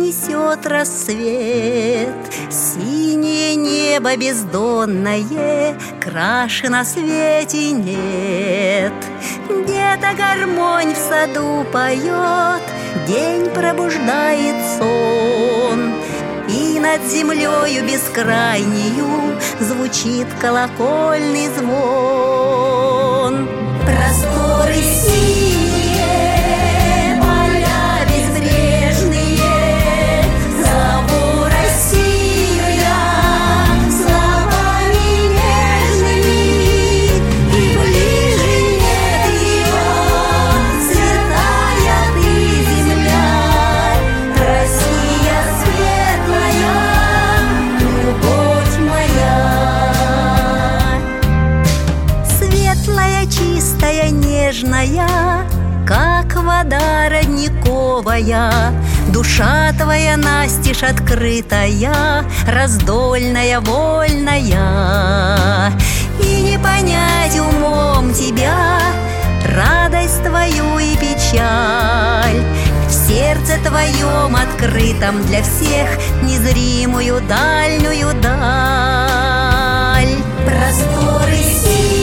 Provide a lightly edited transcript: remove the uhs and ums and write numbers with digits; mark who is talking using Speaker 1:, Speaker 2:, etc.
Speaker 1: несет рассвет. Синее небо бездонное, краше на свете нет. Где-то гармонь в саду поет, день пробуждает сон. И над землею бескрайнею звучит колокольный звон. Просторы синие, поля безбрежные, зову Россию я словами нежными, и ближе нет ее, святая ты земля, Россия светлая, любовь моя. Светлая, чистая, нежная, как вода родниковая, душа твоя настежь открытая, раздольная, вольная. И не понять умом тебя радость твою и печаль, в сердце твоем открытом для всех незримую дальнюю даль. Просторы синие,